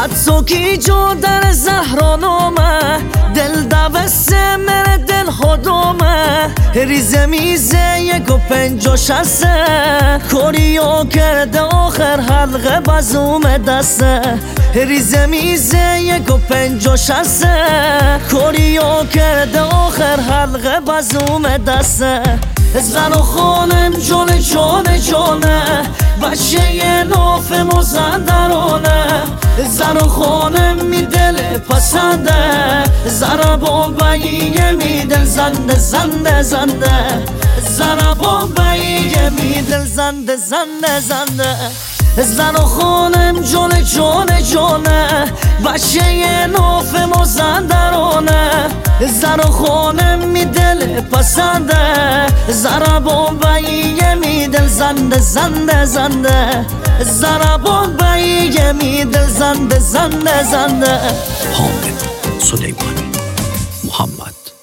حتی جو در زهرانومه دل دوسته من دل خودمه ریزه میزه 1.56 کوریو کرده آخر حلقه بازوم دسته ریزه میزه 1.56 کوریو کرده آخر حلقه بازوم دسته زن و خانم جون جونه بچه ناف مزندرانه زن و خانم می دل پسنده زن بامباییه می دل زنده زن بامباییه می دل زنده زن و خانم جونه بچه ناف مزندرانه زن و خانم می دل پسنده زن بامباییه می دل زنده زن بامباییه می دل زنده حامد سلیمانی محمد